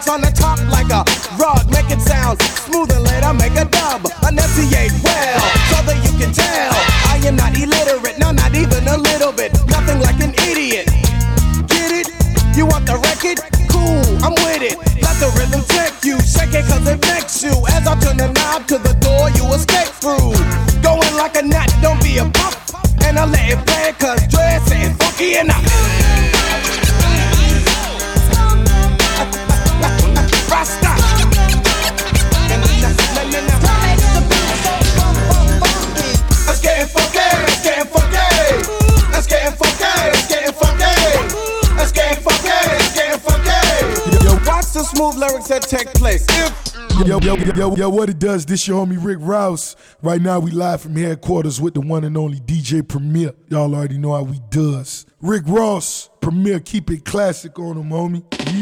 lyrics on the top like a rug, make it sound smooth and later make a dub. Enunciate well, so that you can tell I am not illiterate, no, not even a little bit. Nothing like an idiot. Get it? You want the record? Cool, I'm with it. Let the rhythm take you, shake it cause it makes you. As I turn the knob to the door, you escape through. Going like a gnat, don't be a pup. And I let it play cause dress ain't funky enough. Rasta. Let's get funky, let's get funky. Let's get funky, let's get funky. Let's get funky, let's get funky. Yo, watch the smooth lyrics that take place. Yo, what it does, this your homie Rick Rouse. Right now we live from headquarters with the one and only DJ Premier. Y'all already know how we does. Rick Ross, Premier, keep it classic on him, homie. Yeah.